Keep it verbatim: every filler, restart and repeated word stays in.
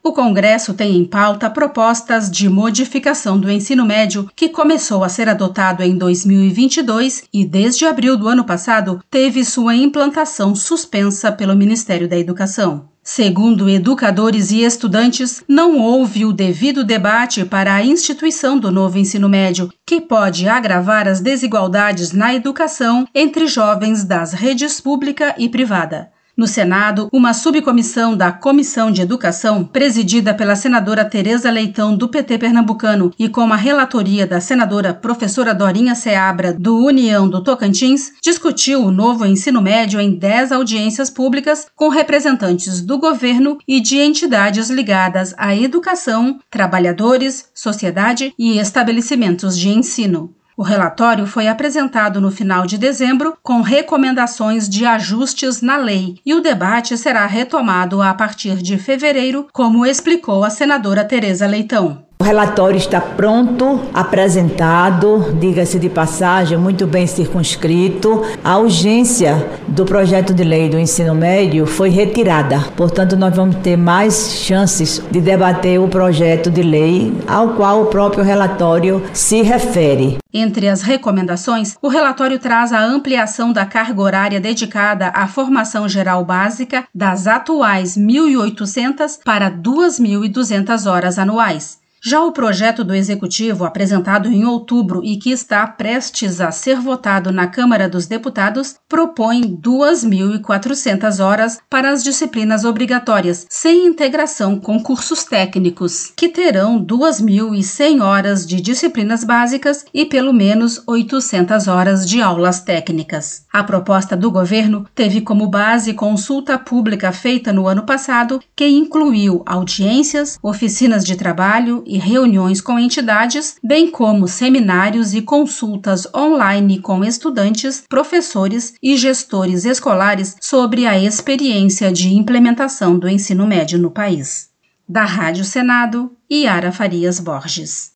O Congresso tem em pauta propostas de modificação do ensino médio que começou a ser adotado em dois mil e vinte e dois e, desde abril do ano passado, teve sua implantação suspensa pelo Ministério da Educação. Segundo educadores e estudantes, não houve o devido debate para a instituição do novo ensino médio, que pode agravar as desigualdades na educação entre jovens das redes pública e privada. No Senado, uma subcomissão da Comissão de Educação, presidida pela senadora Tereza Leitão, do P T pernambucano, e com a relatoria da senadora professora Dorinha Seabra, do União do Tocantins, discutiu o novo ensino médio em dez audiências públicas com representantes do governo e de entidades ligadas à educação, trabalhadores, sociedade e estabelecimentos de ensino. O relatório foi apresentado no final de dezembro com recomendações de ajustes na lei e o debate será retomado a partir de fevereiro, como explicou a senadora Tereza Leitão. O relatório está pronto, apresentado, diga-se de passagem, muito bem circunscrito. A urgência do projeto de lei do ensino médio foi retirada. Portanto, nós vamos ter mais chances de debater o projeto de lei ao qual o próprio relatório se refere. Entre as recomendações, o relatório traz a ampliação da carga horária dedicada à formação geral básica das atuais mil e oitocentas para duas mil e duzentas horas anuais. Já o projeto do Executivo, apresentado em outubro e que está prestes a ser votado na Câmara dos Deputados, propõe duas mil e quatrocentas horas para as disciplinas obrigatórias, sem integração com cursos técnicos, que terão duas mil e cem horas de disciplinas básicas e pelo menos oitocentas horas de aulas técnicas. A proposta do governo teve como base consulta pública feita no ano passado, que incluiu audiências, oficinas de trabalho e reuniões com entidades, bem como seminários e consultas online com estudantes, professores e gestores escolares sobre a experiência de implementação do ensino médio no país. Da Rádio Senado, Yara Farias Borges.